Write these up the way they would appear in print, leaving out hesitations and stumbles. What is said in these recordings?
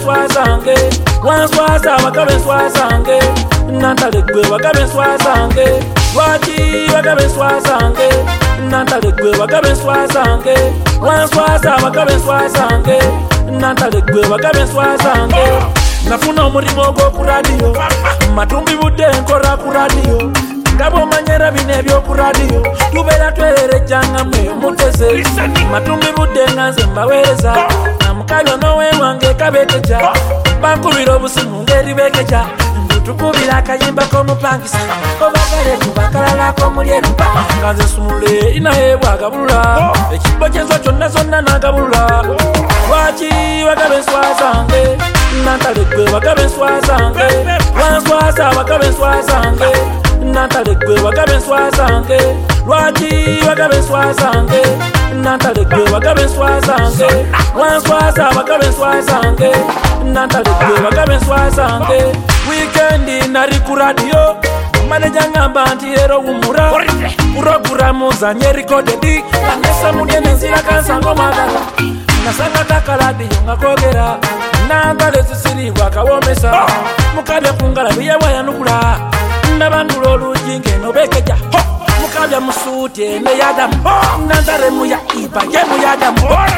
swazange wanswaza bakabe swazange nantale gwe bakabe swazange lwaki bakabe swazange nantale gwe bakabe swazange wanswaza bakabe swazange nantale gwe bakabe swazange nafuna omulimo gw'oku radiyo matumbi budde nkora ku radiyo ngabo manyera bine ebyoku radiyo tubeera twererejjanga mwe muteze matumbi budde nga nze mbaweereza namukabyo n'owemwange kabeeteja bankubira obusimu ng'eribeekeja tukubira akayimba k'omupangisa obagale tubakalala muli erupa nga nze sumule inaye bwagabulula ekibbo kyenzo kyonna zonna n'agabulula lwaki bagabe enswazange nantale gwe bagabe enswazange wanswaza bagabe enswazange nantale gwe bagabe enswazange lwaki bagabe enswazange nantale gwe bagabe enswazange wanswaza bagabe enswazange nantale gwe bagabe enswazange wikendi nari ku radiyo maneja ngamba nti ero wumura puroguramu zanye rikodedi angesa mudye nenzira kansango magala nasanga taka radiyo ngakogera nantale zisiribwa kawomesa mukabya kungala biyewayanukula ndabandula olugi ngeno bekeja mukabya musuuti ene yadamu nantale muya iba ye muyadamu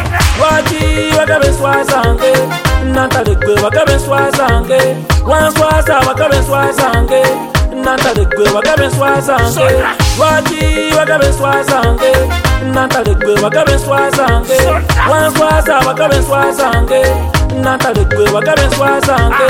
lwaki bagabe enswazange nantale gwe bagabe enswazange wanswaza bagabe enswazange nantale gwe bagabe enswazange lwaki bagabe enswazange nantale gwe bagabe enswazange wanswaza bagabe enswazange nantale gwe bagabe enswazange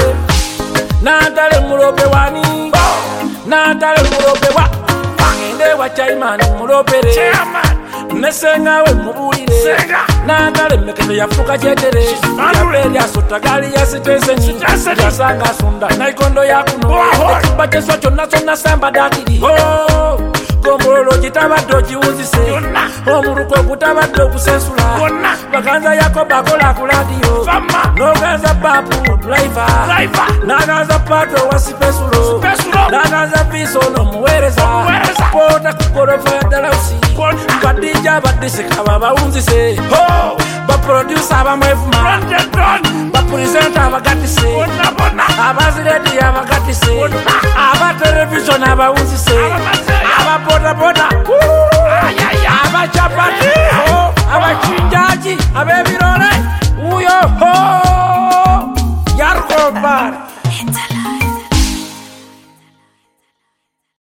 nantale mulope wani nantale mulope wa ngende wa chaimani mulopere nesenga we mubulire nantale mekete yafuka kyetere yaperi asota gali yasitesenyi yasanga sunda naikondo yakuno ekiba kyeswa kyonna kyonna samba dakiri gombololo kitabadde okiwuzise omuluko gutabadde okusensula baganza yako bakola ku radiyo noganza papu driva naganza pato wa sipesulo naganza piso nomuweereza pota kugorofa ya dalausi badija badisika babawunzise baprodusa abamwevuma bapurizenta abagatise abaziredi abagatise abatelevisioni abawunzise ababodaboda abachapati abachinjaji abebirole uyo yarukobar